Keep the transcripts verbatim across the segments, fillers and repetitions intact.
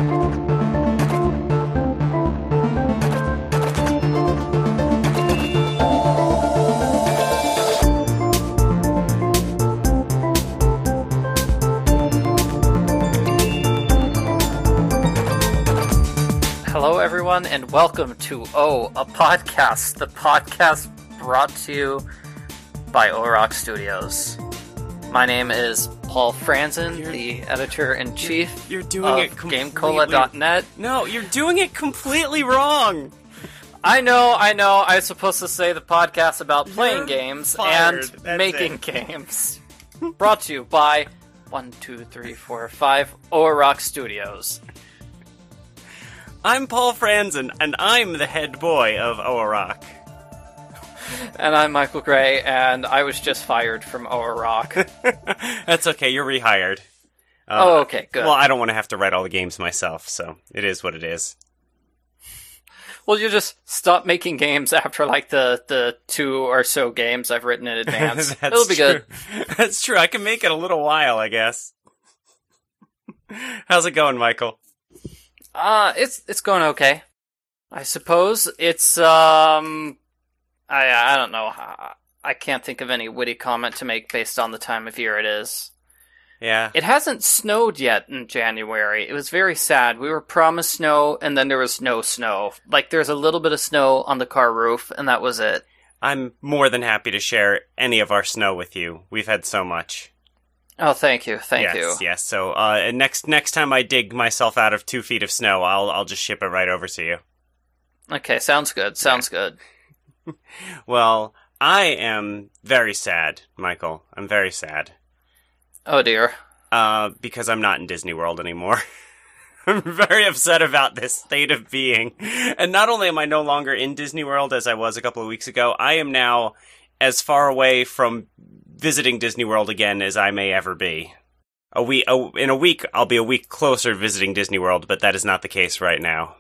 Hello, everyone, and welcome to Oh, a Podcast, the podcast brought to you by O-Rock Studios. My name is Paul Franzen, You're- the editor-in-chief You're doing of it completely... GameCola dot net. No, you're doing it completely wrong! I know, I know, I was supposed to say the podcast about playing You're games fired. and That's making it. games. Brought to you by one, two, three, four, five O-Rock Studios. I'm Paul Franzen, and I'm the head boy of O-Rock. And I'm Michael Gray, and I was just fired from O-Rock. That's okay, you're rehired. Uh, Oh, okay, good. Well, I don't want to have to write all the games myself, so it is what it is. Well, you just stop making games after, like, the, the two or so games I've written in advance. That's It'll be true. good. That's true, I can make it a little while, I guess. How's it going, Michael? Uh, it's it's going okay. I suppose it's, um... I I don't know. I, I can't think of any witty comment to make based on the time of year it is. Yeah. It hasn't snowed yet in January. It was very sad. We were promised snow, and then there was no snow. Like, there's a little bit of snow on the car roof, and that was it. I'm more than happy to share any of our snow with you. We've had so much. Oh, thank you, thank yes, you. Yes, So, uh, and next next time I dig myself out of two feet of snow, I'll I'll just ship it right over to you. Okay, sounds good, sounds good. Well, I am very sad, Michael. I'm very sad. Oh dear. Uh, because I'm not in Disney World anymore. I'm very upset about this state of being. And not only am I no longer in Disney World as I was a couple of weeks ago, I am now as far away from visiting Disney World again as I may ever be. A week, a, in a week, I'll be a week closer visiting Disney World, but that is not the case right now.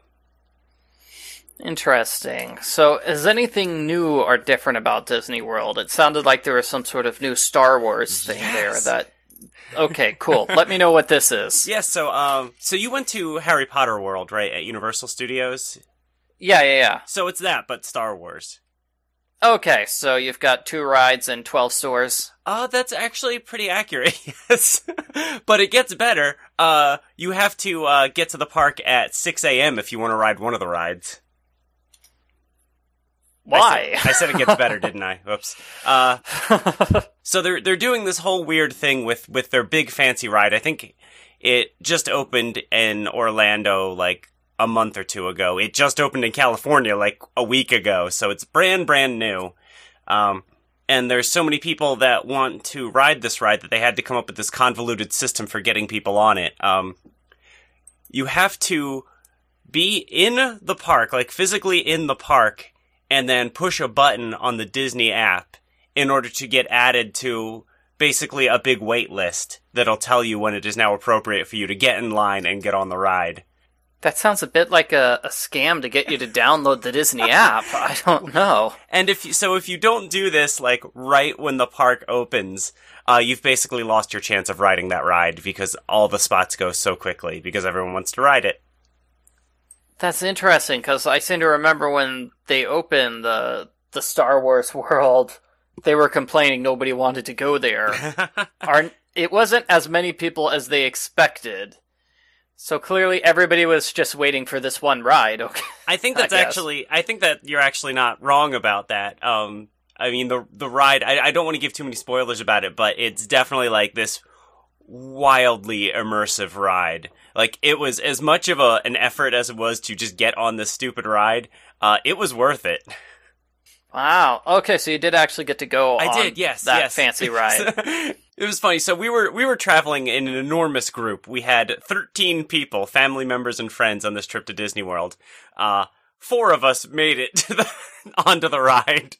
Interesting. So, is anything new or different about Disney World? It sounded like there was some sort of new Star Wars thing Yes. there that... Okay, cool. Let me know what this is. Yes, so, um, so you went to Harry Potter World, right, at Universal Studios? Yeah, yeah, yeah. So it's that, but Star Wars. Okay, so you've got two rides and twelve stores. Uh, that's actually pretty accurate, yes. But it gets better. Uh, you have to, uh, get to the park at six a.m. if you want to ride one of the rides. Why? I said, I said it gets better, didn't I? Whoops. Uh, so they're, they're doing this whole weird thing with, with their big fancy ride. I think it just opened in Orlando, like, a month or two ago. It just opened in California, like, a week ago. So it's brand, brand new. Um, and there's so many people that want to ride this ride that they had to come up with this convoluted system for getting people on it. Um, you have to be in the park, like, physically in the park, and then push a button on the Disney app in order to get added to basically a big wait list that'll tell you when it is now appropriate for you to get in line and get on the ride. That sounds a bit like a, a scam to get you to download the Disney app. I don't know. And if you, so if you don't do this, like, right when the park opens, uh, you've basically lost your chance of riding that ride because all the spots go so quickly because everyone wants to ride it. That's interesting, because I seem to remember when they opened the the Star Wars world, they were complaining nobody wanted to go there. Are, it wasn't as many people as they expected. So clearly everybody was just waiting for this one ride. Okay. I think that's I guess. actually, I think that you're actually not wrong about that. Um, I mean, the the ride, I, I don't want to give too many spoilers about it, but it's definitely like this wildly immersive ride. Like, it was as much of a an effort as it was to just get on this stupid ride. Uh, it was worth it. Wow. Okay, so you did actually get to go I on did, yes, that yes. fancy ride. It was funny. So we were we were traveling in an enormous group. We had thirteen people, family members and friends, on this trip to Disney World. Uh, four of us made it to the onto the ride.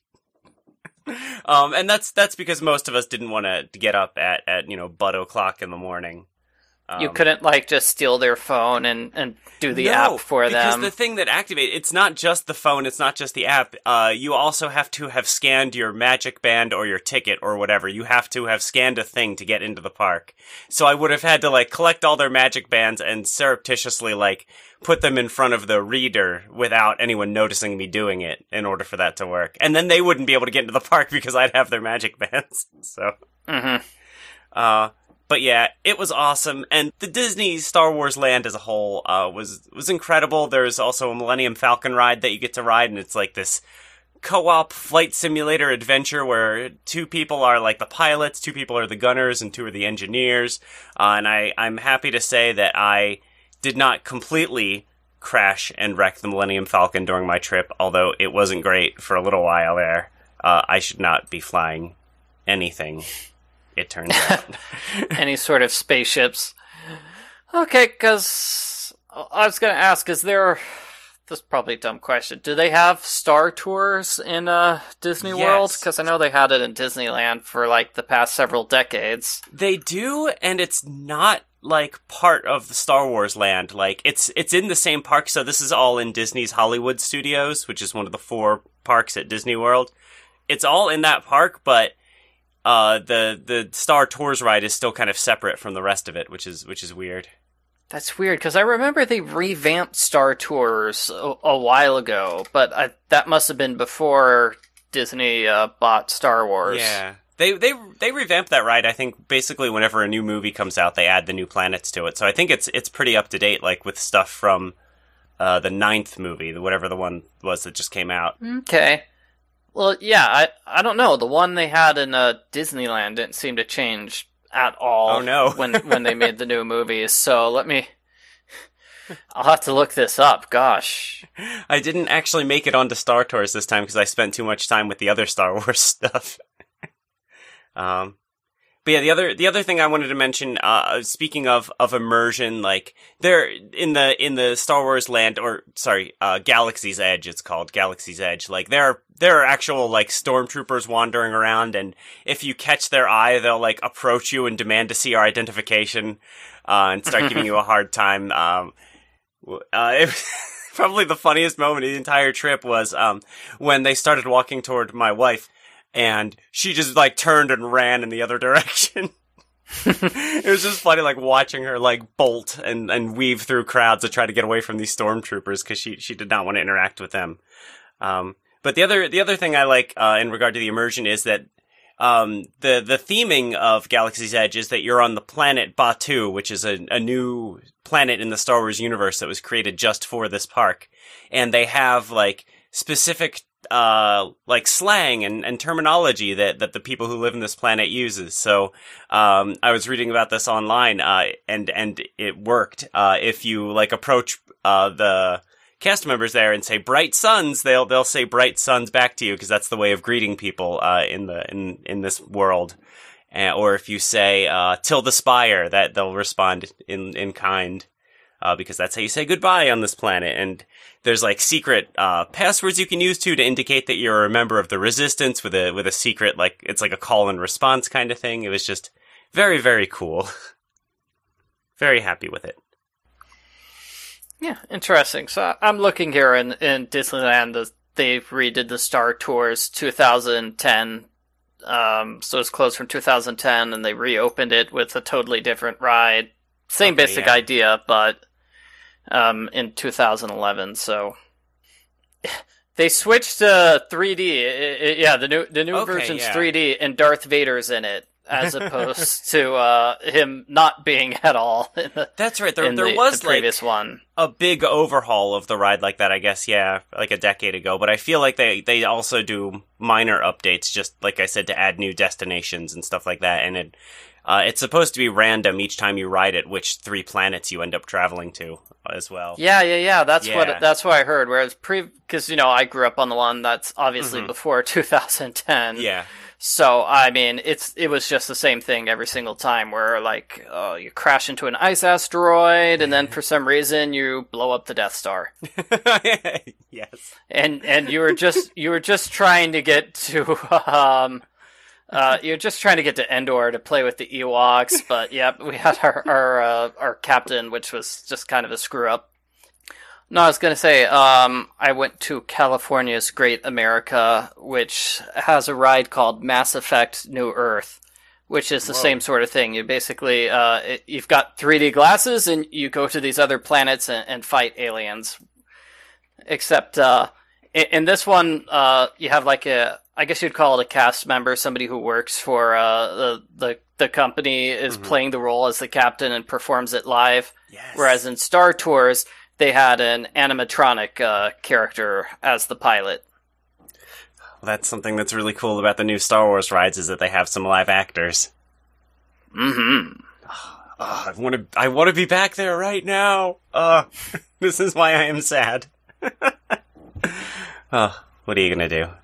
Um, and that's that's because most of us didn't want to get up at, at you know butt o'clock in the morning. Um, you couldn't, like, just steal their phone and, and do the no, app for because them. the thing that activates, it's not just the phone, it's not just the app. Uh, you also have to have scanned your Magic Band or your ticket or whatever. You have to have scanned a thing to get into the park. So I would have had to, like, collect all their Magic Bands and surreptitiously, like, put them in front of the reader without anyone noticing me doing it in order for that to work. And then they wouldn't be able to get into the park because I'd have their Magic Bands. So, Mm-hmm. uh, but yeah, it was awesome. And the Disney Star Wars land as a whole, uh, was, was incredible. There's also a Millennium Falcon ride that you get to ride, and it's like this co-op flight simulator adventure where two people are like the pilots, two people are the gunners, and two are the engineers. Uh, and I, I'm happy to say that I did not completely crash and wreck the Millennium Falcon during my trip, although it wasn't great for a little while there. Uh, I should not be flying anything, it turns out. Any sort of spaceships. Okay, because I was going to ask, is there... This is probably a dumb question. Do they have Star Tours in uh, Disney Yes. World? Because I know they had it in Disneyland for, like, the past several decades. They do, and it's not like part of the Star Wars land. Like it's it's in the same park, so this is all in Disney's Hollywood Studios, which is one of the four parks at Disney World. It's all in that park, but uh the the Star Tours ride is still kind of separate from the rest of it, which is which is weird. That's weird, because I remember they revamped Star Tours a, a while ago, but I, that must have been before Disney uh, bought Star Wars. Yeah. They they they revamped that ride. I think basically whenever a new movie comes out, they add the new planets to it. So I think it's it's pretty up to date, like with stuff from uh, the ninth movie, whatever the one was that just came out. Okay. Well, yeah, I I don't know. The one they had in uh, Disneyland didn't seem to change at all. Oh no! when when they made the new movies. So let me. I'll have to look this up. Gosh. I didn't actually make it onto Star Tours this time because I spent too much time with the other Star Wars stuff. Um, but yeah, the other, the other thing I wanted to mention, uh, speaking of, of immersion, like, there, in the, in the Star Wars land, or, sorry, uh, Galaxy's Edge, it's called, Galaxy's Edge, like, there are, there are actual, like, stormtroopers wandering around, and if you catch their eye, they'll, like, approach you and demand to see your identification, uh, and start giving you a hard time. Um, uh, it probably the funniest moment of the entire trip was, um, when they started walking toward my wife, and she just, like, turned and ran in the other direction. It was just funny, like, watching her, like, bolt and, and weave through crowds to try to get away from these stormtroopers, because she, she did not want to interact with them. Um, but the other, the other thing I like, uh, in regard to the immersion is that, um, the, the theming of Galaxy's Edge is that you're on the planet Batuu, which is a, a new planet in the Star Wars universe that was created just for this park. And they have, like, specific uh, like slang and, and terminology that, that the people who live in this planet uses. So, um, I was reading about this online, uh, and, and it worked. Uh, if you, like, approach, uh, the cast members there and say bright suns, they'll, they'll say bright suns back to you, because that's the way of greeting people, uh, in the, in, in this world. Uh, or if you say, uh, till the spire, that they'll respond in, in kind. Uh, because that's how you say goodbye on this planet. And there's, like, secret, uh, passwords you can use, too, to indicate that you're a member of the Resistance with a, with a secret, like, it's like a call and response kind of thing. It was just very, very cool. Very happy with it. Yeah, interesting. So I'm looking here in, in Disneyland, the, they redid the Star Tours two thousand ten. Um, so it's closed from two thousand ten, and they reopened it with a totally different ride. Same Okay, basic yeah. idea, but um, in two thousand eleven. So they switched to three D. It, it, yeah, the new the new Okay, version's yeah. three D, and Darth Vader's in it, as opposed to uh, him not being at all. In the, That's right. There, in there the, was, the like, previous one. a big overhaul of the ride like that, I guess, yeah, like a decade ago. But I feel like they, they also do minor updates, just like I said, to add new destinations and stuff like that. And it, uh, it's supposed to be random each time you ride it, which three planets you end up traveling to as well. Yeah, yeah, yeah. That's Yeah. what that's what I heard. Whereas pre, because you know I grew up on the one that's obviously Mhm. before two thousand ten. Yeah. So I mean, it's it was just the same thing every single time, where like uh, you crash into an ice asteroid, and then for some reason you blow up the Death Star, Yes. and and you were just you were just trying to get to um Uh, you're just trying to get to Endor to play with the Ewoks, but yep, we had our our, uh, our captain, which was just kind of a screw up. No, I was gonna say, um, I went to California's Great America, which has a ride called Mass Effect New Earth, which is the Whoa. same sort of thing. You basically, uh, it, you've got three D glasses and you go to these other planets and, and fight aliens. Except, uh, in, in this one, uh, you have like a, I guess you'd call it a cast member, somebody who works for uh, the, the the company is mm-hmm. playing the role as the captain and performs it live. Yes. Whereas in Star Tours, they had an animatronic uh, character as the pilot. Well, that's something that's really cool about the new Star Wars rides is that they have some live actors. Mm-hmm. Oh, oh, I want to. I want to be back there right now. Uh, this is why I am sad. Oh, what are you gonna do?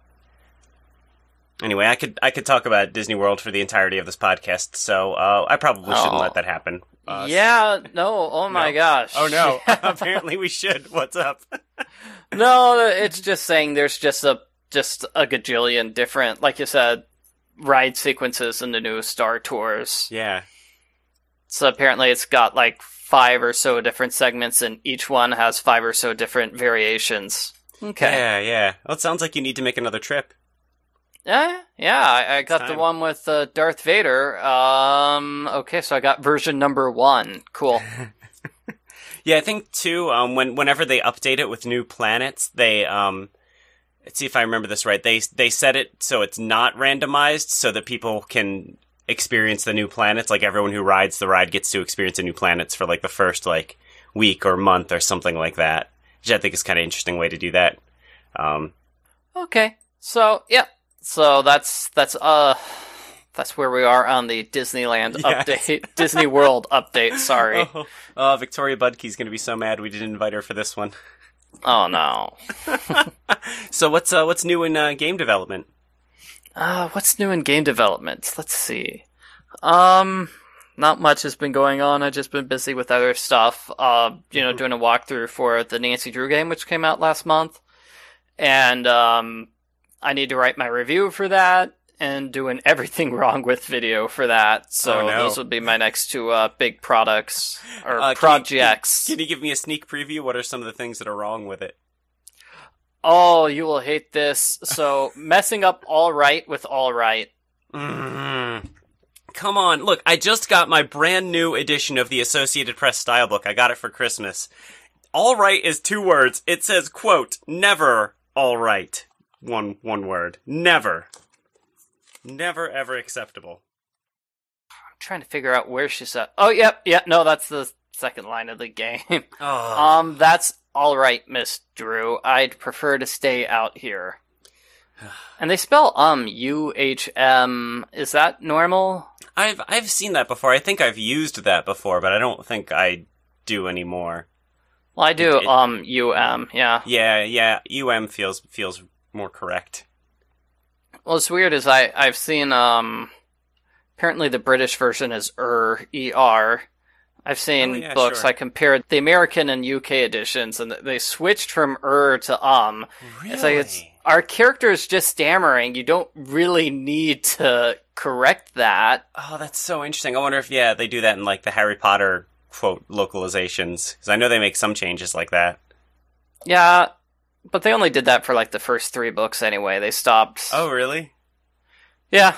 Anyway, I could I could talk about Disney World for the entirety of this podcast, so uh, I probably shouldn't oh. let that happen. Uh, yeah, no, oh my no. gosh. Oh no, apparently we should. What's up? No, it's just saying there's just a just a gajillion different, like you said, ride sequences in the new Star Tours. Yeah. So apparently it's got like five or so different segments, and each one has five or so different variations. Okay. Yeah, yeah. Well, it sounds like you need to make another trip. Yeah, yeah, I, I got time. the one with uh, Darth Vader. Um, okay, so I got version number one. Cool. Yeah, I think too. Um, when whenever they update it with new planets, they um, let's see if I remember this right. They they set it so it's not randomized, so that people can experience the new planets. Like everyone who rides the ride gets to experience the new planets for like the first like week or month or something like that. Which I think is kind of an interesting way to do that. Um, okay, so yeah. So that's that's uh that's where we are on the Disneyland yes. update, Disney World update. Sorry. Oh, uh, Victoria Budke's gonna be so mad we didn't invite her for this one. Oh no. So what's uh, what's new in uh, game development? Uh, what's new in game development? Let's see. Um, not much has been going on. I've just been busy with other stuff. Uh, you know, mm-hmm. doing a walkthrough for the Nancy Drew game, which came out last month, and um. I need to write my review for that, and doing everything wrong with video for that. So oh, no. those will be my next two uh, big products, or uh, projects. Can you, can, can you give me a sneak preview? What are some of the things that are wrong with it? Oh, you will hate this. So, messing up All Right with All Right. Mm-hmm. Come on. Look, I just got my brand new edition of the Associated Press Stylebook. I got it for Christmas. All Right is two words. It says, quote, never all right. One one word. Never. Never, ever acceptable. I'm trying to figure out where she's at. Oh, yep, yeah, no, that's the second line of the game. Oh. Um, that's all right, Miss Drew. I'd prefer to stay out here. And they spell um, U H M. Is that normal? I've I've seen that before. I think I've used that before, but I don't think I do anymore. Well, I do it, um, U M, yeah. Yeah, yeah, U M feels feels more correct. Well, what's weird is I, I've seen, um, apparently the British version is er, E R. I've seen oh, yeah, books, sure. I compared the American and U K editions, and they switched from er to um. Really? It's like, it's, our character is just stammering. You don't really need to correct that. Oh, that's so interesting. I wonder if, yeah, they do that in, like, the Harry Potter, quote, localizations. Because I know they make some changes like that. Yeah, but they only did that for, like, the first three books anyway. They stopped. Oh, really? Yeah.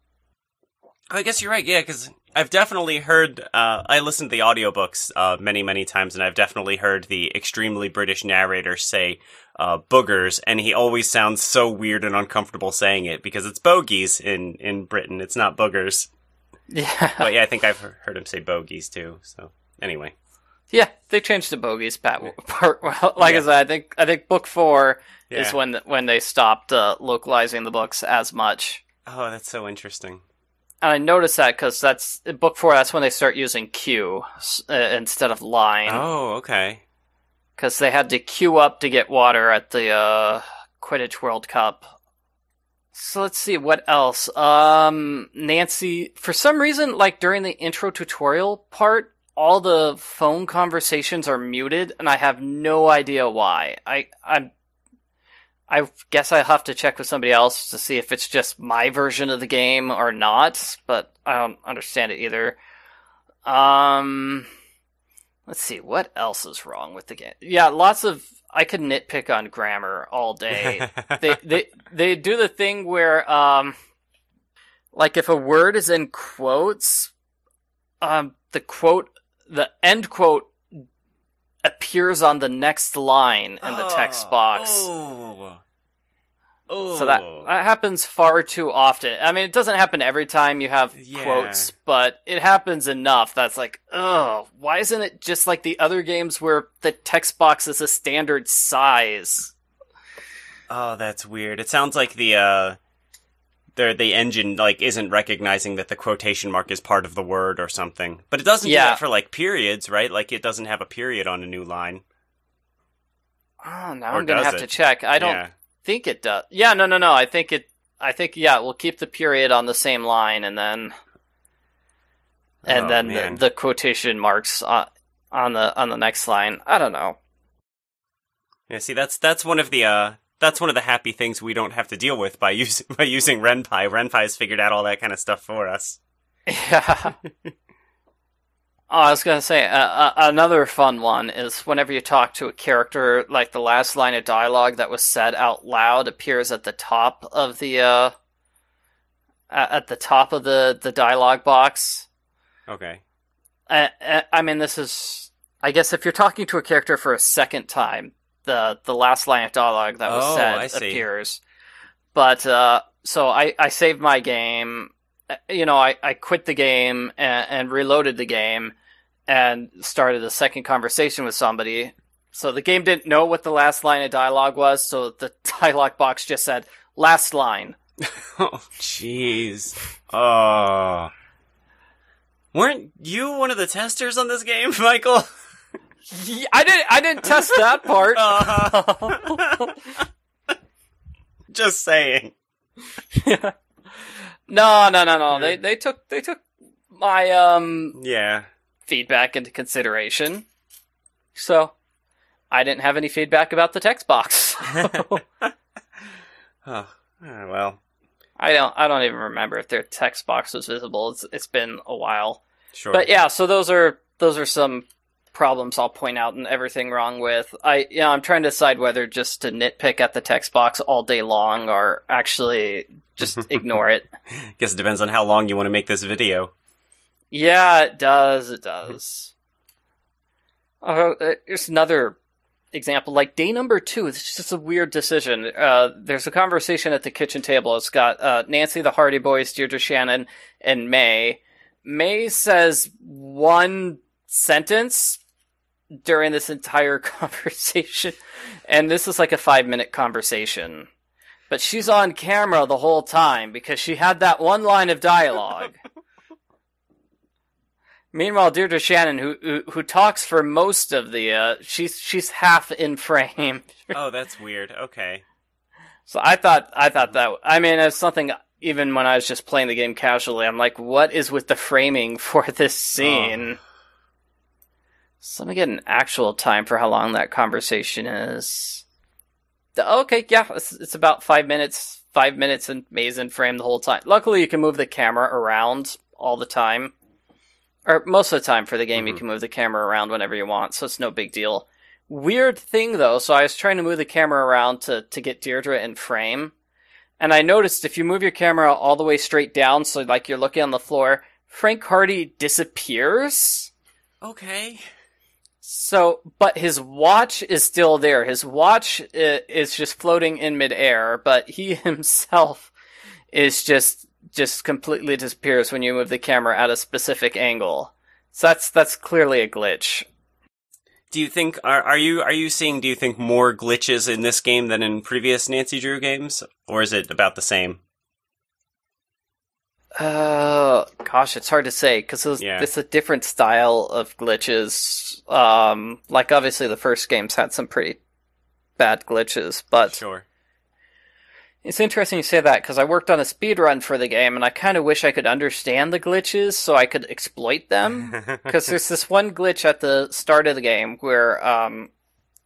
I guess you're right, yeah, because I've definitely heard, uh, I listened to the audiobooks uh, many, many times, and I've definitely heard the extremely British narrator say uh, boogers, and he always sounds so weird and uncomfortable saying it, because it's bogies in, in Britain, it's not boogers. Yeah. But yeah, I think I've heard him say bogies, too, so anyway. Yeah, they changed the bogies part. Well, like yeah. I said, I think I think book four yeah. is when when they stopped uh, localizing the books as much. Oh, that's so interesting. And I noticed that because that's in book four. That's when they start using Q uh, instead of line. Oh, okay. Because they had to queue up to get water at the uh, Quidditch World Cup. So let's see what else. Um, Nancy, for some reason, like during the intro tutorial part, all the phone conversations are muted, and I have no idea why. I I'm I guess I have to check with somebody else to see if it's just my version of the game or not, but I don't understand it either. Um, let's see, what else is wrong with the game? Yeah, lots of, I could nitpick on grammar all day. they, they, they do the thing where, um, like if a word is in quotes, um, the quote, the end quote appears on the next line in the text box. Oh. Oh. So that, that happens far too often. I mean, it doesn't happen every time you have Yeah. quotes, but it happens enough that's like, oh, why isn't it just like the other games where the text box is a standard size? Oh, that's weird. It sounds like the, uh, the, the engine, like, isn't recognizing that the quotation mark is part of the word or something. But it doesn't Yeah. do that for, like, periods, right? Like, it doesn't have a period on a new line. Oh, now Or I'm gonna does have to it? check. I don't Yeah. think it does. Yeah, no, no, no. I think it. I think yeah. We'll keep the period on the same line, and then and Oh, then man. the, the quotation marks on, on the on the next line. I don't know. Yeah, see, that's that's one of the uh, that's one of the happy things we don't have to deal with by using by using RenPy. RenPy has figured out all that kind of stuff for us. Yeah. Oh, I was gonna say uh, uh, another fun one is whenever you talk to a character, like the last line of dialogue that was said out loud appears at the top of the uh, a- at the top of the the dialogue box. Okay. Uh, uh, I mean, this is, I guess, if you're talking to a character for a second time, the the last line of dialogue that was Oh, said I see. appears. But uh, so I I saved my game. Uh, You know, I, I quit the game and, and reloaded the game and started a second conversation with somebody. So the game didn't know what the last line of dialogue was, so the dialogue box just said, last line. Oh, jeez. Oh. Weren't you one of the testers on this game, Michael? Yeah, I didn't I didn't test that part. Uh, just saying. No, no, no, no. They they took they took my um Yeah. feedback into consideration. So I didn't have any feedback about the text box. Oh, ah, well, I don't I don't even remember if their text box was visible. It's it's been a while. sure. But yeah, so those are those are some problems I'll point out and everything wrong with. I yeah, I'm trying to decide whether just to nitpick at the text box all day long or actually just ignore it. Guess it depends on how long you want to make this video. Yeah, it does. It does. Oh, uh, here's another example. Like day number two, it's just a weird decision. Uh, there's a conversation at the kitchen table. It's got uh, Nancy, the Hardy Boys, Deirdre Shannon, and May. May says one sentence during this entire conversation, and this is like a five-minute conversation. But she's on camera the whole time because she had that one line of dialogue. Meanwhile, Deirdre Shannon, who, who who talks for most of the, uh, she's she's half in frame. Oh, that's weird. Okay. So I thought I thought that I mean it's something. Even when I was just playing the game casually, I'm like, what is with the framing for this scene? Oh. So let me get an actual time for how long that conversation is. Okay, yeah, it's, it's about five minutes. Five minutes and May's in frame the whole time. Luckily, you can move the camera around all the time. Or most of the time for the game, Mm-hmm. you can move the camera around whenever you want, so it's no big deal. Weird thing, though, so I was trying to move the camera around to, to get Deirdre in frame. And I noticed if you move your camera all the way straight down, so like you're looking on the floor, Frank Hardy disappears. Okay. So, but his watch is still there. His watch i- is just floating in midair, but he himself is just just completely disappears when you move the camera at a specific angle. So that's that's clearly a glitch. Do you think are are you are you seeing? Do you think more glitches in this game than in previous Nancy Drew games, or is it about the same? Uh, gosh, it's hard to say because it's, Yeah. it's a different style of glitches. Um, like obviously the first games had some pretty bad glitches, but Sure. it's interesting you say that because I worked on a speed run for the game, and I kind of wish I could understand the glitches so I could exploit them. Because there's this one glitch at the start of the game where um,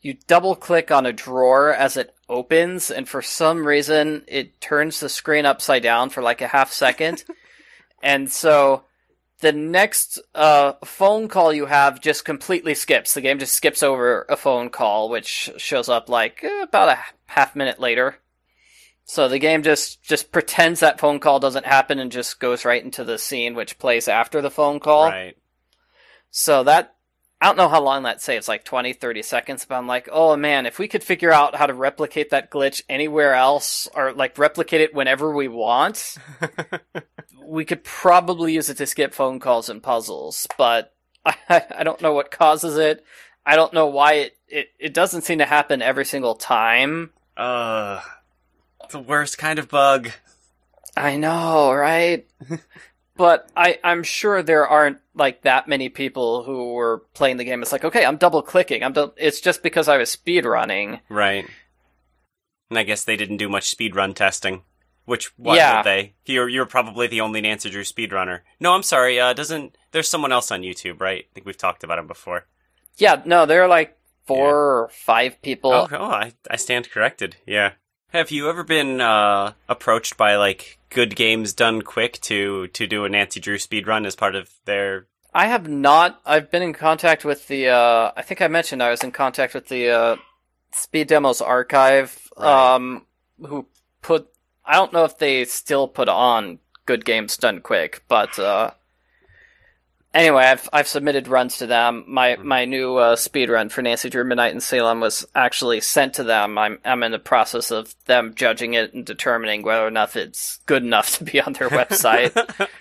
you double click on a drawer as it opens, and for some reason it turns the screen upside down for like a half second. And so the next uh, phone call you have just completely skips. The game just skips over a phone call, which shows up like eh, about a half minute later. So the game just, just pretends that phone call doesn't happen and just goes right into the scene which plays after the phone call. Right. So that, I don't know how long that saves, like twenty, thirty seconds, but I'm like, oh man, if we could figure out how to replicate that glitch anywhere else, or like replicate it whenever we want, we could probably use it to skip phone calls and puzzles, but I, I don't know what causes it. I don't know why it, it, it doesn't seem to happen every single time. Uh, the worst kind of bug. I know, right? But I, I'm sure there aren't like that many people who were playing the game. It's like, okay, I'm double clicking. I'm du- It's just because I was speed running. Right. And I guess they didn't do much speedrun testing. Which, why yeah. would they? You're, you're probably the only Nancy Drew speedrunner. No, I'm sorry, uh, doesn't, there's someone else on YouTube, right? I think we've talked about him before. Yeah, no, there are like four yeah. or five people. Oh, oh I, I stand corrected, yeah. Have you ever been, uh, approached by, like, Good Games Done Quick to, to do a Nancy Drew speedrun as part of their... I have not. I've been in contact with the, uh, I think I mentioned I was in contact with the, uh, Speed Demos Archive, right. um, who put, I don't know if they still put on Good Games Done Quick, but, uh, anyway, I've, I've submitted runs to them. My, mm-hmm. my new, uh, speed run for Nancy Drew Midnight in Salem was actually sent to them. I'm, I'm in the process of them judging it and determining whether or not it's good enough to be on their website.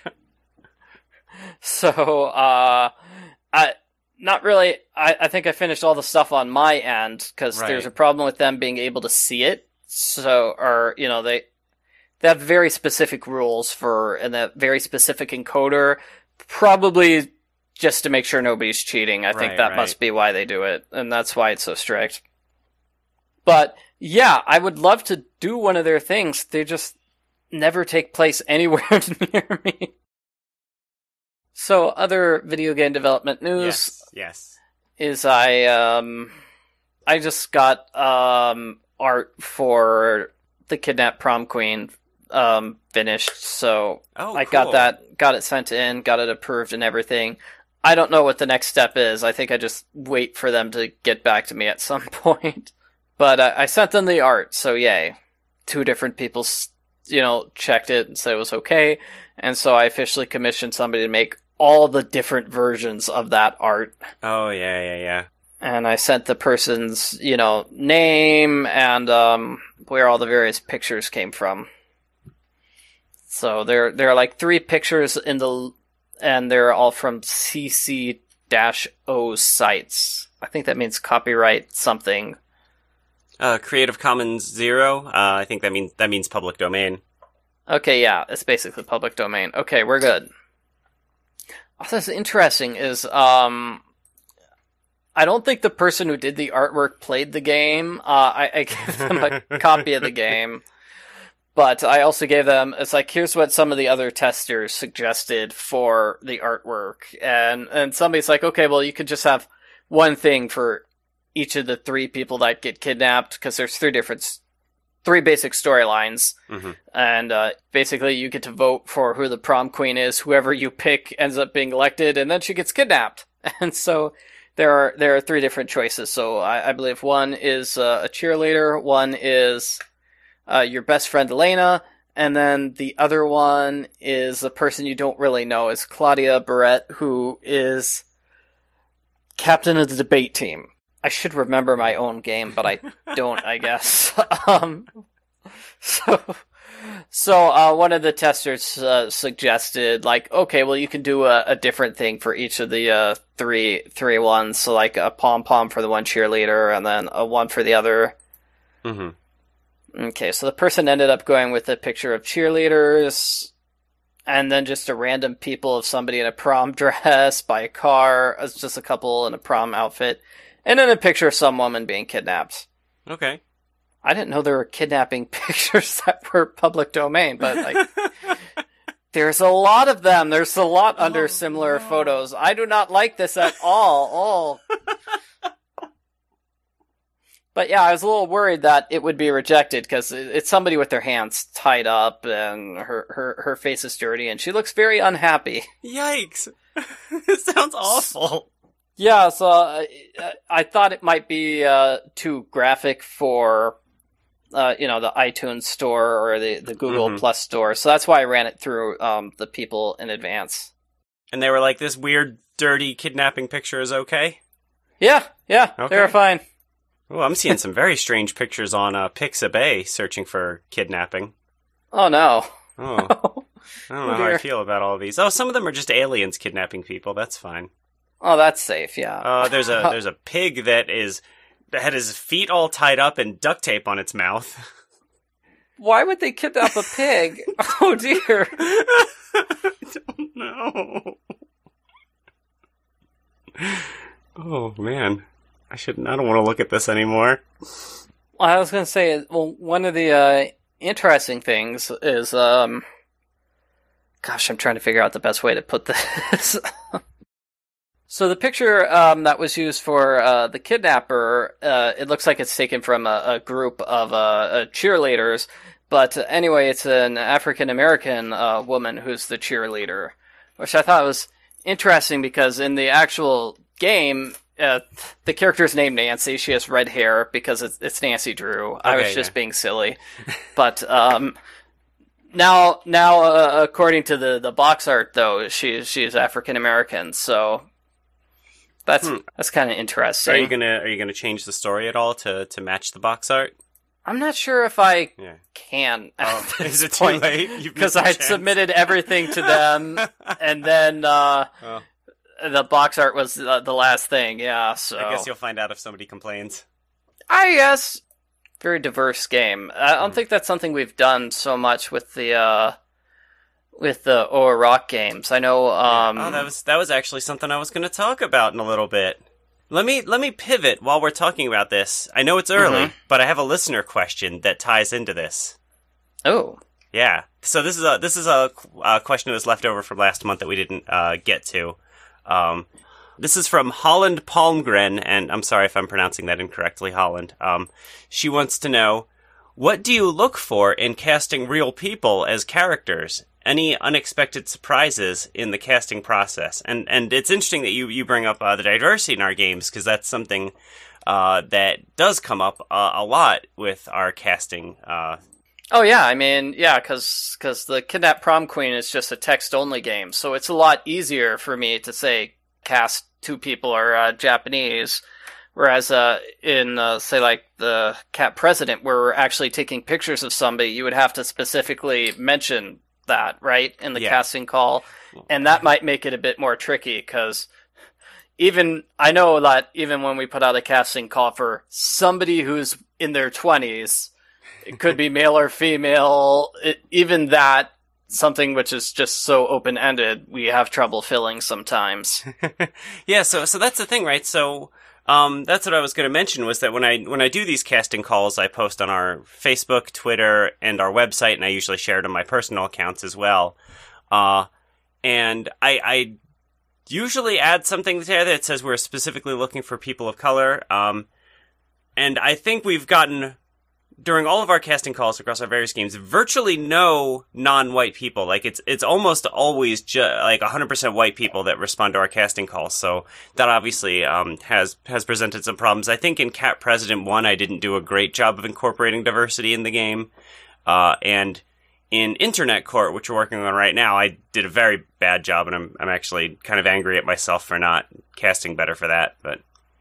So, uh, I, not really, I, I think I finished all the stuff on my end, because right. there's a problem with them being able to see it. So, or, you know, they, they have very specific rules for, and that very specific encoder, probably just to make sure nobody's cheating. I right, think that right. must be why they do it, and that's why it's so strict. But, yeah, I would love to do one of their things. They just never take place anywhere near me. So, other video game development news yes, yes. is I um I just got um art for the Kidnapped Prom Queen um finished, so oh, I cool. got that, got it sent in, got it approved and everything. I don't know what the next step is. I think I just wait for them to get back to me at some point. But uh, I sent them the art, so yay. Two different people, you know, checked it and said it was okay, and so I officially commissioned somebody to make all the different versions of that art. Oh, yeah, yeah, yeah. And I sent the person's, you know, name and um, where all the various pictures came from. So there, there are like three pictures in the, and they're all from C C O sites. I think that means copyright something. Uh, Creative Commons Zero. Uh, I think that means that means public domain. Okay, yeah, it's basically public domain. Okay, we're good. What's interesting is, um, I don't think the person who did the artwork played the game. Uh, I, I gave them a copy of the game, but I also gave them, it's like, here's what some of the other testers suggested for the artwork. And, and somebody's like, okay, well, you could just have one thing for each of the three people that get kidnapped, because there's three different Three basic storylines, mm-hmm. and uh, basically you get to vote for who the prom queen is. Whoever you pick ends up being elected, and then she gets kidnapped. And so there are there are three different choices. So I, I believe one is uh, a cheerleader, one is uh, your best friend Elena, and then the other one is a person you don't really know. Is Claudia Barrett, who is captain of the debate team. I should remember my own game, but I don't, I guess. um, so, so uh, one of the testers uh, suggested, like, okay, well, you can do a, a different thing for each of the uh, three three ones. So, like, a pom-pom for the one cheerleader, and then a one for the other. Mm-hmm. Okay, so the person ended up going with a picture of cheerleaders, and then just a random people of somebody in a prom dress, by a car, it's just a couple in a prom outfit. And then a picture of some woman being kidnapped. Okay. I didn't know there were kidnapping pictures that were public domain, but like, there's a lot of them. There's a lot under oh, similar no. photos. I do not like this at all. Oh. But yeah, I was a little worried that it would be rejected because it's somebody with their hands tied up and her, her, her face is dirty and she looks very unhappy. Yikes. It sounds awful. Yeah, so uh, I thought it might be uh, too graphic for, uh, you know, the iTunes store or the, the Google mm-hmm. Plus store. So that's why I ran it through um, the people in advance. And they were like, this weird, dirty kidnapping picture is okay? Yeah, yeah, okay. They were fine. Oh, I'm seeing some very strange pictures on uh, Pixabay searching for kidnapping. Oh, no. Oh. I don't know oh, how I feel about all of these. Oh, some of them are just aliens kidnapping people. That's fine. Oh, that's safe, yeah. Uh, there's a there's a pig that is that had his feet all tied up and duct tape on its mouth. Why would they kidnap a pig? Oh, dear. I don't know. Oh, man. I shouldn't. I don't want to look at this anymore. Well, I was going to say, well, one of the uh, interesting things is, um, gosh, I'm trying to figure out the best way to put this. So the picture um, that was used for uh, the kidnapper, uh, it looks like it's taken from a, a group of uh, uh, cheerleaders. But uh, anyway, it's an African-American uh, woman who's the cheerleader, which I thought was interesting because in the actual game, Uh, the character's named Nancy. She has red hair because it's, it's Nancy Drew. I okay, was just yeah. being silly. But um, now, now uh, according to the, the box art, though, she she's African American. So that's hmm. that's kind of interesting. Are you gonna Are you gonna change the story at all to, to match the box art? I'm not sure if I yeah. can. Oh, is it too late? Because I submitted everything to them, and then. Uh, oh. The box art was uh, the last thing, yeah, so... I guess you'll find out if somebody complains. I guess. Very diverse game. I don't mm. think that's something we've done so much with the, uh... with the O A Rock games. I know, um... Yeah. Oh, that was, that was actually something I was going to talk about in a little bit. Let me, let me pivot while we're talking about this. I know it's early, mm-hmm. but I have a listener question that ties into this. Oh. Yeah. So this is a, this is a, a question that was left over from last month that we didn't, uh, get to. Um, this is from Holland Palmgren, and I'm sorry if I'm pronouncing that incorrectly, Holland. Um, she wants to know, what do you look for in casting real people as characters? Any unexpected surprises in the casting process? And and it's interesting that you, you bring up uh, the diversity in our games, because that's something uh, that does come up uh, a lot with our casting. Uh, Oh, yeah, I mean, yeah, because cause the Kidnap Prom Queen is just a text-only game, so it's a lot easier for me to say cast two people or uh, Japanese, whereas uh, in, uh, say, like, the Cat President, where we're actually taking pictures of somebody, you would have to specifically mention that, right, in the yeah. casting call, and that might make it a bit more tricky, because even, I know that even when we put out a casting call for somebody who's in their twenties... It could be male or female. It, even that, something which is just so open-ended, we have trouble filling sometimes. Yeah, so so that's the thing, right? So um, that's what I was going to mention, was that when I when I do these casting calls, I post on our Facebook, Twitter, and our website, and I usually share it on my personal accounts as well. Uh, and I, I usually add something there that says we're specifically looking for people of color. Um, and I think we've gotten... during all of our casting calls across our various games, virtually no non-white people. Like, it's it's almost always ju- like one hundred percent white people that respond to our casting calls. So that obviously um, has has presented some problems. I think in Cat President one, I didn't do a great job of incorporating diversity in the game. Uh, and in Internet Court, which we're working on right now, I did a very bad job, and I'm I'm actually kind of angry at myself for not casting better for that. But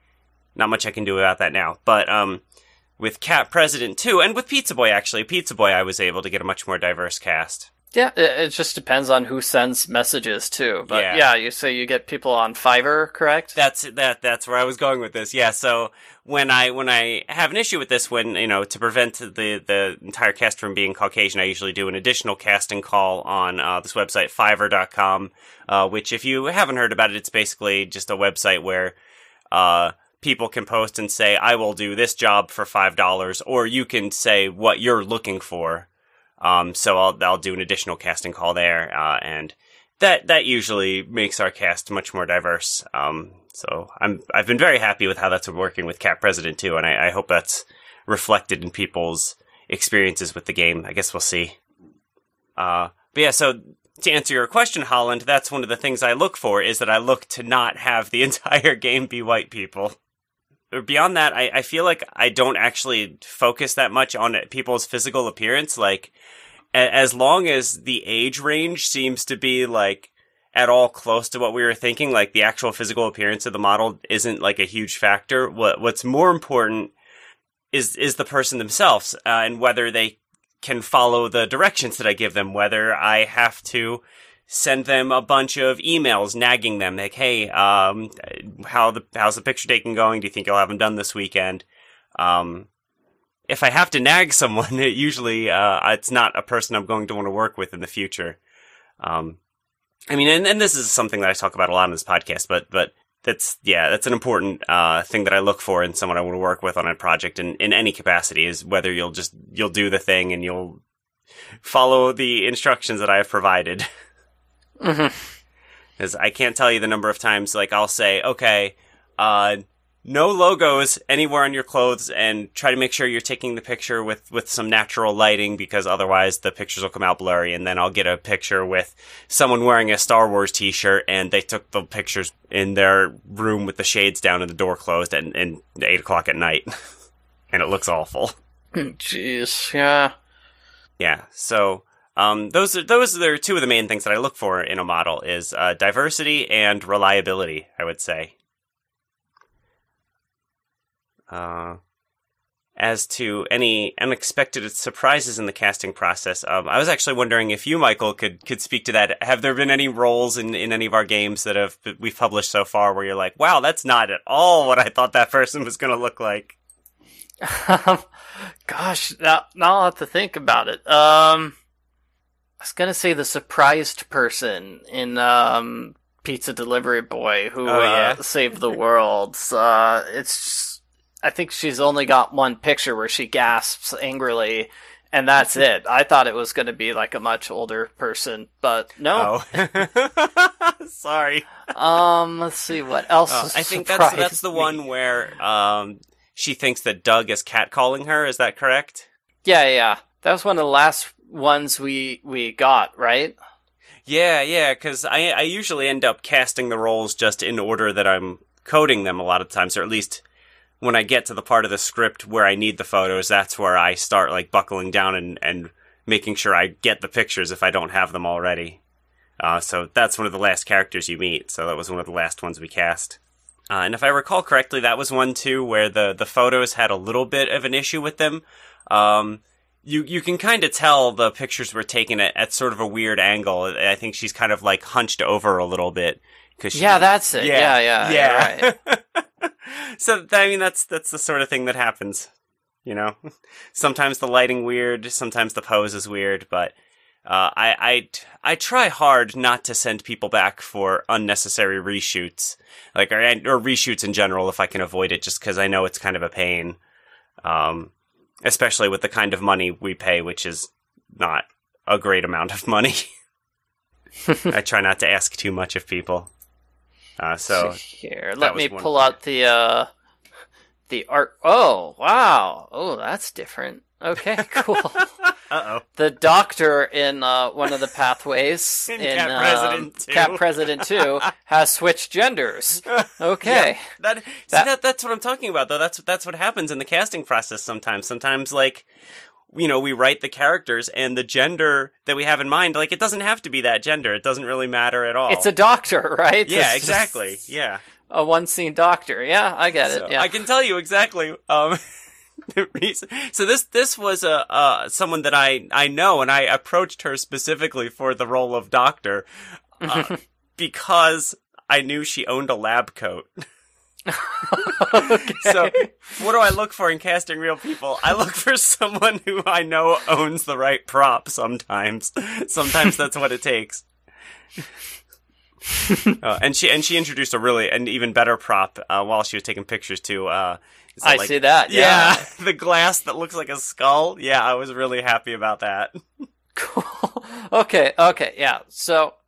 not much I can do about that now. But um. With Cat President two, and with Pizza Boy, actually. Pizza Boy, I was able to get a much more diverse cast. Yeah, it just depends on who sends messages, too. But yeah, yeah you say you get people on Fiverr, correct? That's that. That's where I was going with this. Yeah, so when I when I have an issue with this, when, you know, to prevent the, the entire cast from being Caucasian, I usually do an additional casting call on uh, this website, Fiverr dot com, uh, which, if you haven't heard about it, it's basically just a website where... Uh, people can post and say, I will do this job for five dollars, or you can say what you're looking for. Um, so I'll, I'll do an additional casting call there, uh, and that that usually makes our cast much more diverse. Um, so I'm I've been very happy with how that's been working with Cat President too, and I, I hope that's reflected in people's experiences with the game. I guess we'll see. Uh, but yeah, so to answer your question, Holland, that's one of the things I look for, is that I look to not have the entire game be white people. Beyond that, I, I feel like I don't actually focus that much on people's physical appearance. Like, a- as long as the age range seems to be, like, at all close to what we were thinking, like, the actual physical appearance of the model isn't, like, a huge factor. What What's more important is is the person themselves, uh, and whether they can follow the directions that I give them, whether I have to send them a bunch of emails nagging them, like, hey, um, how the how's the picture taking going? Do you think you'll have them done this weekend? Um, if I have to nag someone, it usually uh, it's not a person I'm going to want to work with in the future. Um, I mean, and, and this is something that I talk about a lot on this podcast, but but that's yeah, that's an important uh, thing that I look for in someone I want to work with on a project in, in any capacity, is whether you'll just you'll do the thing and you'll follow the instructions that I have provided. Mm-hmm. Because I can't tell you the number of times, like, I'll say, okay, uh, no logos anywhere on your clothes, and try to make sure you're taking the picture with, with some natural lighting, because otherwise the pictures will come out blurry, and then I'll get a picture with someone wearing a Star Wars t-shirt, and they took the pictures in their room with the shades down and the door closed, and, and eight o'clock at night. And it looks awful. Jeez, yeah. Yeah, so... Um, those are, those are two of the main things that I look for in a model, is, uh, diversity and reliability, I would say. Uh, as to any unexpected surprises in the casting process, um, I was actually wondering if you, Michael, could, could speak to that. Have there been any roles in, in any of our games that have, we've published so far where you're like, wow, that's not at all what I thought that person was gonna look like? Gosh, now, now I'll have to think about it. Um... I was gonna say the surprised person in um, Pizza Delivery Boy who oh, yeah? uh, saved the world. Uh, it's just, I think she's only got one picture where she gasps angrily, and that's it. I thought it was gonna be like a much older person, but no. Oh. Sorry. um, let's see what else. Uh, I think that's that's the me. one where um she thinks that Doug is catcalling her. Is that correct? Yeah, yeah. That was one of the last ones we we got, right? Yeah, yeah, because I, I usually end up casting the roles just in order that I'm coding them a lot of times, or at least when I get to the part of the script where I need the photos, that's where I start, like, buckling down and, and making sure I get the pictures if I don't have them already. Uh, so that's one of the last characters you meet, so that was one of the last ones we cast. Uh, and if I recall correctly, that was one, too, where the, the photos had a little bit of an issue with them. Um... You you can kind of tell the pictures were taken at, at sort of a weird angle. I think she's kind of like hunched over a little bit. Cause she, yeah, that's it. Yeah, yeah, yeah. yeah. Right. So I mean, that's that's the sort of thing that happens. You know, sometimes the lighting weird, sometimes the pose is weird, but uh, I I I try hard not to send people back for unnecessary reshoots, like or, or reshoots in general if I can avoid it, just because I know it's kind of a pain. Um. Especially with the kind of money we pay, which is not a great amount of money. I try not to ask too much of people. Uh, so here, let me pull out the uh, the art. Oh, wow! Oh, that's different. Okay, cool. Uh-oh. The doctor in uh, one of the pathways in, in Cat um, President two. Cat President two has switched genders. Okay. Yeah, that, see, that, that that's what I'm talking about, though. That's that's what happens in the casting process sometimes. Sometimes, like, you know, we write the characters and the gender that we have in mind, like, it doesn't have to be that gender. It doesn't really matter at all. It's a doctor, right? Yeah, It's exactly. just Yeah. A one-scene doctor. Yeah, I get So, it. Yeah. I can tell you exactly. Um, the reason. So this this was a uh, someone that I I know, and I approached her specifically for the role of doctor uh, because I knew she owned a lab coat. Okay. So what do I look for in casting real people? I look for someone who I know owns the right prop. Sometimes, sometimes that's what it takes. uh, and she and she introduced a really an even better prop uh, while she was taking pictures too. Uh, so I like, see that. Yeah. yeah, the glass that looks like a skull. Yeah, I was really happy about that. Cool. Okay. Okay. Yeah. So, hey,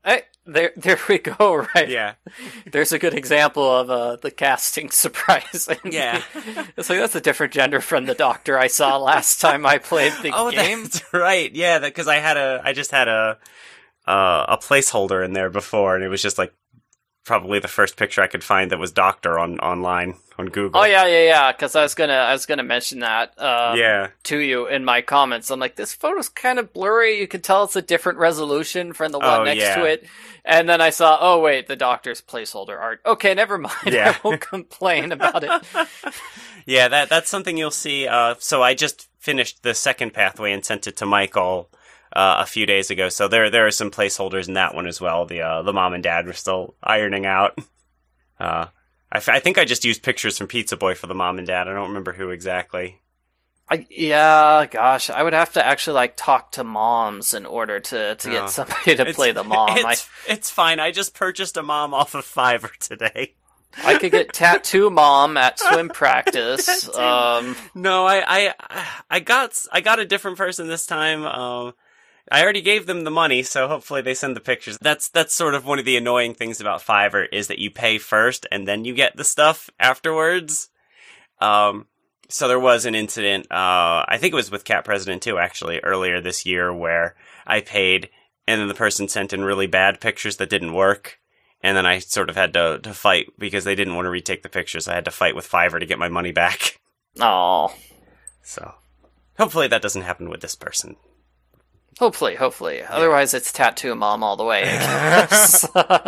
There, there we go. Right. Yeah. There's a good example of uh, the casting surprising. Yeah. It's like, that's a different gender from the doctor I saw last time I played the oh, game. That's right. Yeah, because I had a, I just had a, uh, a placeholder in there before, and it was just like probably the first picture I could find that was doctor on online on Google. Oh yeah, yeah, yeah. Because I was gonna, I was gonna mention that. Uh, yeah. To you in my comments, I'm like, this photo's kind of blurry. You can tell it's a different resolution from the one Oh, next yeah. to it. And then I saw, oh wait, the doctor's placeholder art. Okay, never mind. Yeah. I won't complain about it. Yeah, that that's something you'll see. Uh, so I just finished the second pathway and sent it to Michael uh, a few days ago. So there there are some placeholders in that one as well. The uh, the mom and dad were still ironing out. Uh, I, f- I think I just used pictures from Pizza Boy for the mom and dad. I don't remember who exactly. I, yeah, gosh, I would have to actually like talk to moms in order to, to Oh. get somebody to play the mom. I, It's, it's fine. I just purchased a mom off of Fiverr today. I could get tattoo mom at swim practice. Um, No, I, I, I got, I got a different person this time. Um, I already gave them the money, so hopefully they send the pictures. That's, that's sort of one of the annoying things about Fiverr is that you pay first and then you get the stuff afterwards. Um, so there was an incident, uh, I think it was with Cat President too, actually, earlier this year where I paid and then the person sent in really bad pictures that didn't work. And then I sort of had to, to fight because they didn't want to retake the pictures. I had to fight with Fiverr to get my money back. oh, So hopefully that doesn't happen with this person. hopefully, hopefully. Otherwise, it's tattoo mom all the way. I guess.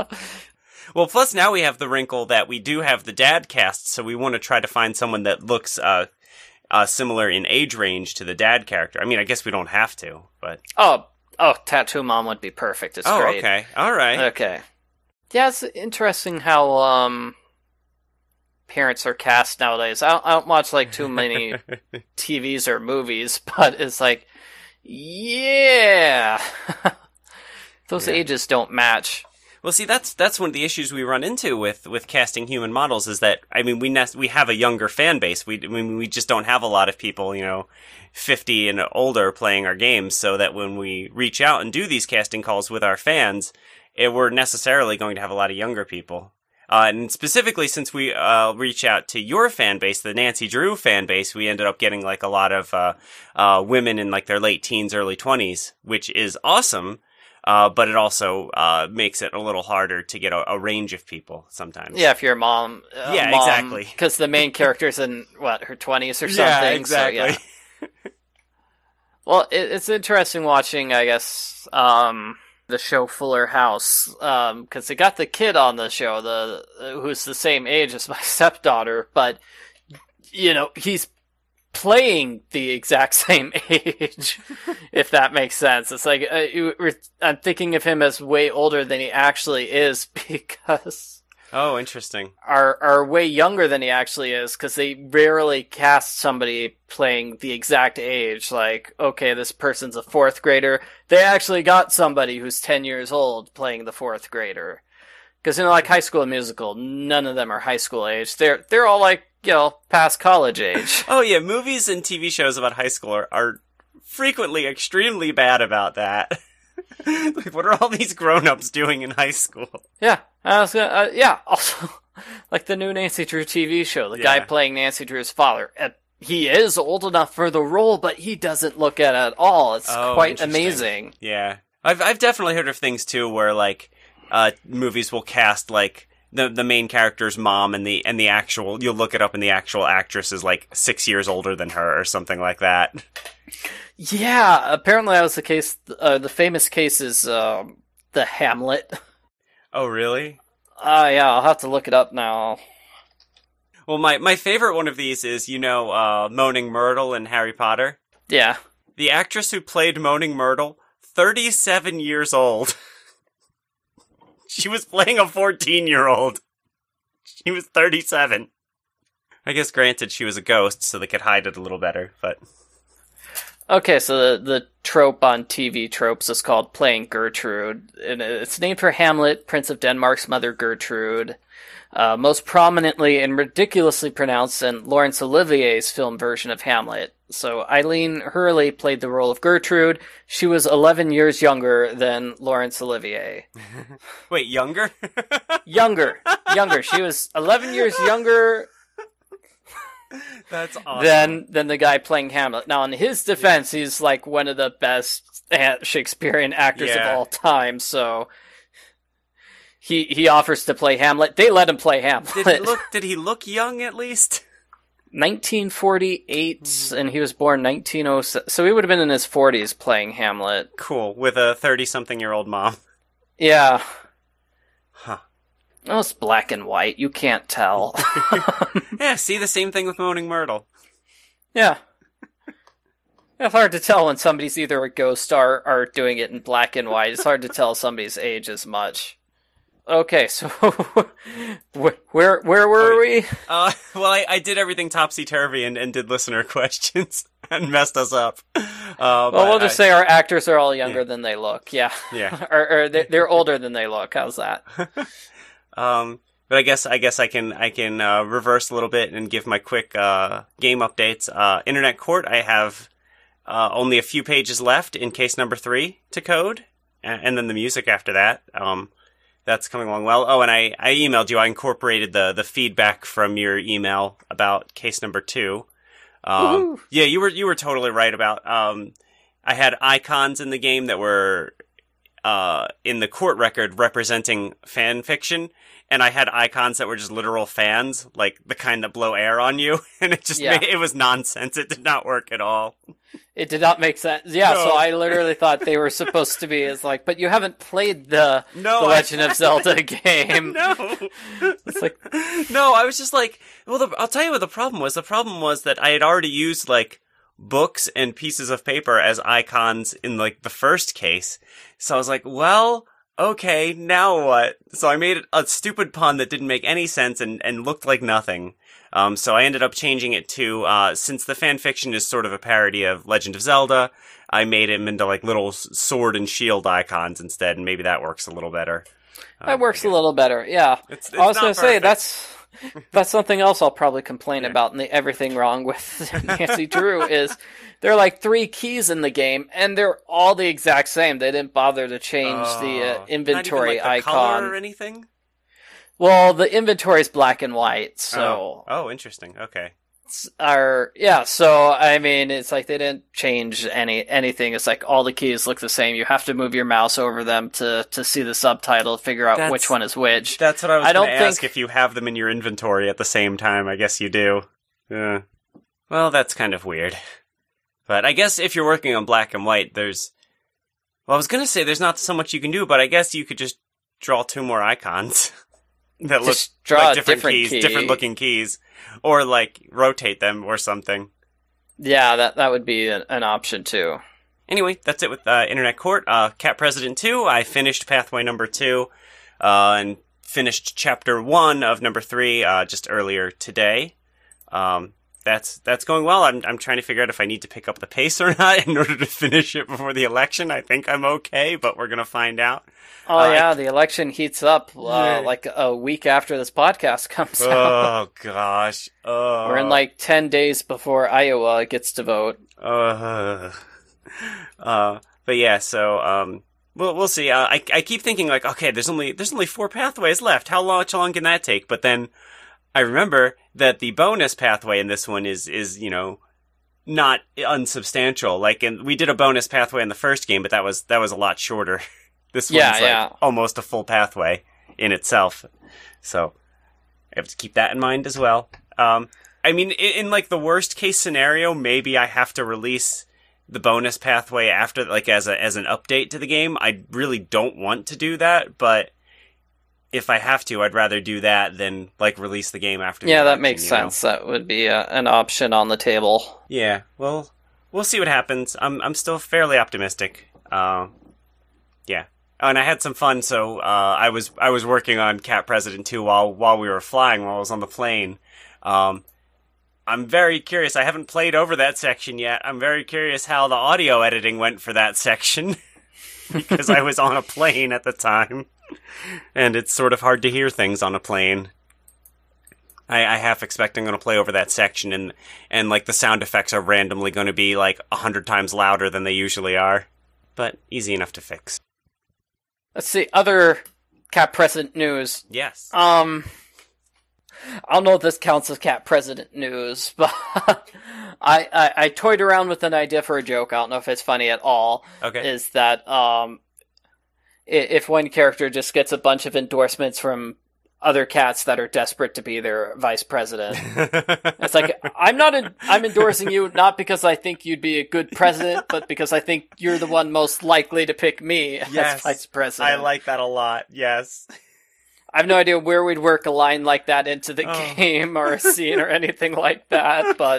Well, plus now we have the wrinkle that we do have the dad cast, so we want to try to find someone that looks uh, uh, similar in age range to the dad character. I mean, I guess we don't have to, but... oh, oh, tattoo mom would be perfect. It's oh, great. okay. All right. Okay. Yeah, it's interesting how um parents are cast nowadays. I don't, I don't watch like too many T Vs or movies, but it's like, yeah, those Yeah. ages don't match. Well, see, that's that's one of the issues we run into with, with casting human models is that, I mean, we ne- we have a younger fan base. We, I mean, we just don't have a lot of people, you know, fifty and older playing our games, so that when we reach out and do these casting calls with our fans, it, we're necessarily going to have a lot of younger people. Uh, and specifically, since we uh, reach out to your fan base, the Nancy Drew fan base, we ended up getting like a lot of uh, uh, women in like their late teens, early twenties, which is awesome. Uh, but it also uh, makes it a little harder to get a, a range of people sometimes. Yeah, if you're a mom. Uh, Yeah, mom, exactly. Because the main character's in, what, her twenties or something? Yeah, So, exactly. yeah. Well, it, it's interesting watching, I guess, um, the show Fuller House, because um, they got the kid on the show, the who's the same age as my stepdaughter, but, you know, he's playing the exact same age, if that makes sense. It's like, uh, you, I'm thinking of him as way older than he actually is, because... Oh, interesting. Are are way younger than he actually is, because they rarely cast somebody playing the exact age. Like, okay, this person's a fourth grader. They actually got somebody who's ten years old playing the fourth grader. Because, you know, like High School Musical, none of them are high school age. They're they're all like, you know, past college age. Oh, yeah, movies and T V shows about high school are, are frequently extremely bad about that. Like, what are all these grown-ups doing in high school? Yeah, I was gonna, uh, yeah. Also, like the new Nancy Drew T V show, the guy Yeah. playing Nancy Drew's father. Uh, he is old enough for the role, but he doesn't look it at all. It's Oh, quite interesting. amazing. Yeah. I've I've definitely heard of things, too, where, like, uh, movies will cast, like, the the main character's mom and the and the actual, you'll look it up and the actual actress is, like, six years older than her or something like that. Yeah, apparently that was the case. Uh, the famous case is um, the Hamlet. Oh, really? Uh, yeah, I'll have to look it up now. Well, my, my favorite one of these is, you know, uh, Moaning Myrtle in Harry Potter. Yeah. The actress who played Moaning Myrtle, thirty-seven years old. She was playing a fourteen-year-old. She was thirty-seven. I guess granted she was a ghost, so they could hide it a little better, but... Okay, so the, the trope on T V tropes is called playing Gertrude. And it's named for Hamlet, Prince of Denmark's mother Gertrude. Uh, most prominently and ridiculously pronounced in Laurence Olivier's film version of Hamlet. So Eileen Hurley played the role of Gertrude. She was eleven years younger than Laurence Olivier. Wait, younger? Younger. Younger. She was eleven years younger That's awesome. than, than the guy playing Hamlet. Now, in his defense, he's like one of the best Shakespearean actors Yeah. of all time, so... He he offers to play Hamlet. They let him play Hamlet. Did he look? Did he look young at least? nineteen forty-eight, and he was born nineteen oh seven. So he would have been in his forties playing Hamlet. Cool, with a thirty-something-year-old mom. Yeah. Huh. Oh, it's black and white. You can't tell. Yeah, see, the same thing with Moaning Myrtle. Yeah. It's hard to tell when somebody's either a ghost star or doing it in black and white. It's hard to tell somebody's age as much. Okay, so where where were Oh, we? Uh, well, I, I did everything topsy-turvy and, and did listener questions and messed us up. Uh, Well, but we'll just I- say our actors are all younger than they look. Yeah, Yeah. or, or they're, they're older than they look. How's that? Um, but I guess I guess I can I can uh, reverse a little bit and give my quick uh, game updates. Uh, Internet Court, I have uh, only a few pages left in case number three to code, and, and then the music after that. Um, that's coming along well. Oh, and I, I emailed you. I incorporated the the feedback from your email about case number two. Um, yeah, you were you were totally right about. Um, I had icons in the game that were uh, in the court record representing fan fiction, and I had icons that were just literal fans, like the kind that blow air on you, and it just Yeah. made, it was nonsense. It did not work at all. It did not make sense. Yeah, No. so I literally thought they were supposed to be as like, but you haven't played the, No, the I- Legend of Zelda game. No, It's like, no, I was just like, well, the, I'll tell you what the problem was. The problem was that I had already used like books and pieces of paper as icons in like the first case. So I was like, well, okay, now what? So I made a stupid pun that didn't make any sense and, and looked like nothing. Um, so I ended up changing it to, uh, since the fan fiction is sort of a parody of Legend of Zelda, I made him into like little s- sword and shield icons instead, and maybe that works a little better. that Um, works I a guess. little better. Yeah. It's- I was it's going not to say, perfect. that's that's something else I'll probably complain about in the everything wrong with Nancy Drew is there are like three keys in the game, and they're all the exact same. They didn't bother to change the uh, Oh, inventory not even, like, the icon. color or anything? Well, the inventory is black and white, so... Oh. oh, interesting. Okay. Are yeah, so I mean, it's like they didn't change any anything. It's like all the keys look the same. You have to move your mouse over them to to see the subtitle, figure out That's- which one is which. That's what I was I going don't to ask, think- if you have them in your inventory at the same time. I guess you do. Yeah. Well, that's kind of weird. But I guess if you're working on black and white, there's... Well, I was going to say there's not so much you can do, but I guess you could just draw two more icons that look Just draw like a different, different keys, key. different looking keys. Or, like, rotate them or something. Yeah, that that would be an, an option too. Anyway, that's it with uh, Internet Court. Uh, Cat President two, I finished Pathway number two, uh, and finished Chapter one of number three uh, just earlier today. Um, that's that's going well. I'm I'm trying to figure out if I need to pick up the pace or not in order to finish it before the election. I think I'm okay, but we're going to find out. Oh Uh, yeah, the election heats up uh, Yeah. like a week after this podcast comes out. Oh, gosh. Oh. We're in like ten days before Iowa gets to vote. Uh, uh, but yeah, so um, we'll we'll see. Uh, I I keep thinking like, okay, there's only there's only four pathways left. How long how long can that take? But then I remember that the bonus pathway in this one is is you know not unsubstantial. Like, in, we did a bonus pathway in the first game, but that was that was a lot shorter. This Yeah, one's like yeah. almost a full pathway in itself. So I have to keep that in mind as well. Um, I mean, in, in like the worst case scenario, maybe I have to release the bonus pathway after, like, as a as an update to the game. I really don't want to do that, but if I have to, I'd rather do that than like release the game after. the Yeah, that election, makes you know? sense. That would be a, an option on the table. Yeah, well, we'll see what happens. I'm I'm still fairly optimistic. Uh, yeah. Oh, and I had some fun. So uh, I was I was working on Cat President two while while we were flying, while I was on the plane. Um, I'm very curious. I haven't played over that section yet. I'm very curious how the audio editing went for that section. Because I was on a plane at the time. And it's sort of hard to hear things on a plane. I, I half expect I'm going to play over that section and, and like the sound effects are randomly going to be like a hundred times louder than they usually are. But easy enough to fix. Let's see, other Cat President news. Yes. Um... I don't know if this counts as Cat President news, but I, I I toyed around with an idea for a joke. I don't know if it's funny at all. Okay. Is that um, if one character just gets a bunch of endorsements from other cats that are desperate to be their vice president, it's like I'm not in, I'm endorsing you not because I think you'd be a good president, but because I think you're the one most likely to pick me yes, as vice president. I like that a lot. Yes. I have no idea where we'd work a line like that into the oh. game or a scene or anything like that, but...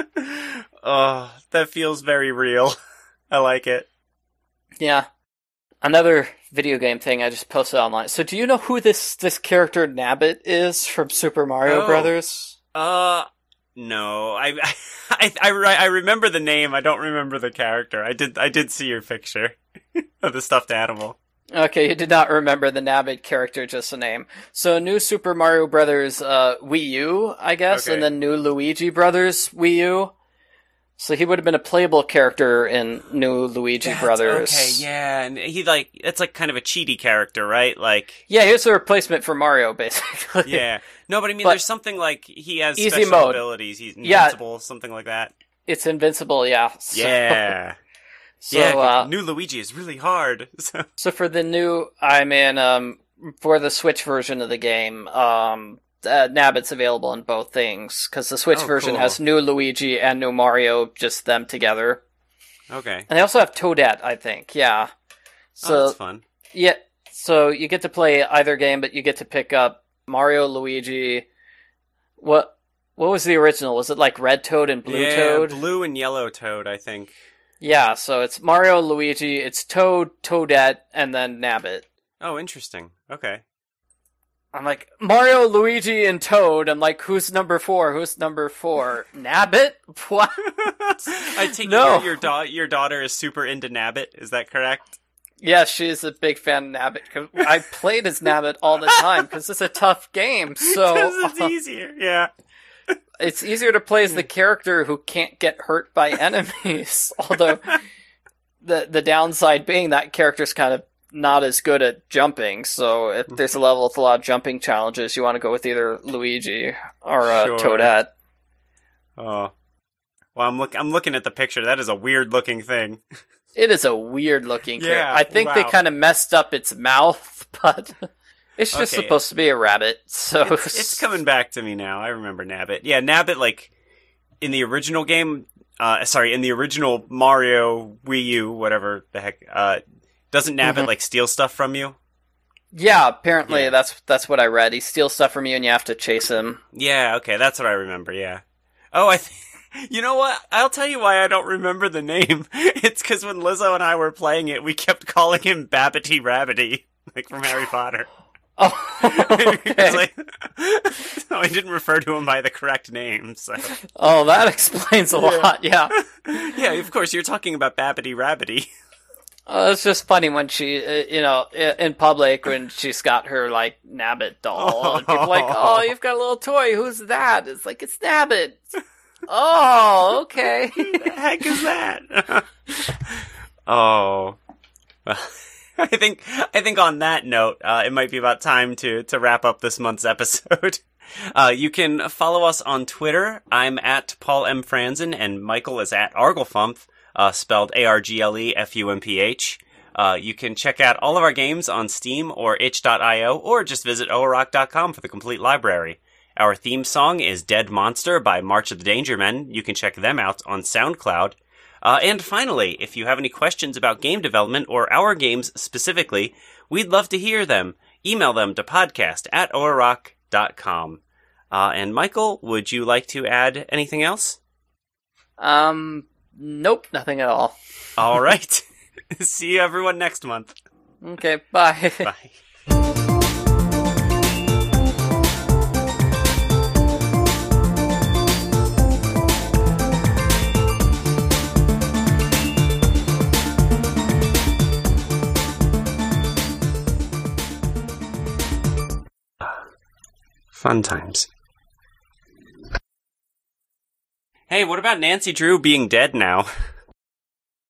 Oh, that feels very real. I like it. Yeah. Another video game thing I just posted online. So do you know who this, this character Nabbit is from Super Mario oh. Brothers? Uh, no. I, I, I, I remember the name. I don't remember the character. I did, I did see your picture of the stuffed animal. Okay, you did not remember the Nabbit character, just a name. So, new Super Mario Brothers uh, Wii U, I guess, okay. and then new Luigi Brothers Wii U. So he would have been a playable character in new Luigi That's, Brothers. Okay, yeah, and he like it's like kind of a cheaty character, right? Like yeah, he's a replacement for Mario, basically. Yeah, no, but I mean, but there's something like he has easy special mode. abilities. He's invincible, yeah, something like that. It's invincible, yeah. So, yeah. So, yeah, uh, new Luigi is really hard. So. so for the new, I mean, um, for the Switch version of the game, um, uh, Nabbit's available in both things, because the Switch oh, version cool. has new Luigi and new Mario, just them together. Okay. And they also have Toadette, I think, yeah. So, oh, that's fun. Yeah, so you get to play either game, but you get to pick up Mario, Luigi. What What was the original? Was it like Red Toad and Blue yeah, Toad? Blue and Yellow Toad, I think. Yeah, so it's Mario, Luigi, it's Toad, Toadette, and then Nabbit. Oh, interesting. Okay. I'm like, Mario, Luigi, and Toad. I'm like, who's number four? Who's number four? Nabbit? What? I take no. it your, your, da- your daughter is super into Nabbit. Is that correct? Yeah, she's a big fan of Nabbit. 'Cause I played as Nabbit all the time because it's a tough game. So it's easier, yeah. It's easier to play as the character who can't get hurt by enemies. Although, the the downside being that character's kind of not as good at jumping. So if there's a level with a lot of jumping challenges, you want to go with either Luigi or uh, Sure. Toadette. Oh. Well, I'm, look- I'm looking at the picture. That is a weird-looking thing. It is a weird-looking Yeah, character. I think wow. they kind of messed up its mouth, but... It's just Okay. supposed to be a rabbit, so... It's, it's coming back to me now. I remember Nabbit. Yeah, Nabbit, like, in the original game, uh, sorry, in the original Mario Wii U, whatever the heck, uh, doesn't Nabbit, Mhm. like, steal stuff from you? Yeah, apparently Yeah. that's that's what I read. He steals stuff from you and you have to chase him. Yeah, okay, that's what I remember, yeah. Oh, I th- you know what? I'll tell you why I don't remember the name. It's because when Lizzo and I were playing it, we kept calling him Babbity Rabbity, like from Harry Potter. Oh, It's okay. like, so I didn't refer to him by the correct name, so. Oh, that explains a lot, yeah. Yeah, of course, you're talking about Babbity Rabbity. Uh, it's just funny when she, uh, you know, i- in public, when she's got her, like, Nabbit doll, and people are like, oh, you've got a little toy, who's that? It's like, it's Nabbit. Oh, okay. Who the heck is that? Oh. Well, I think I think on that note, uh, it might be about time to, to wrap up this month's episode. Uh, you can follow us on Twitter. I'm at Paul M. Franzen, and Michael is at Arglefumph, uh, spelled A R G L E F U M P H. Uh, you can check out all of our games on Steam or itch dot io, or just visit o rock dot com for the complete library. Our theme song is Dead Monster by March of the Danger Men. You can check them out on SoundCloud. Uh, and finally, if you have any questions about game development or our games specifically, we'd love to hear them. Email them to podcast at o rock dot com. Uh, and Michael, would you like to add anything else? Um, nope, nothing at all. All right. See you everyone next month. Okay, bye. Bye. Fun times. Hey, what about Nancy Drew being dead now?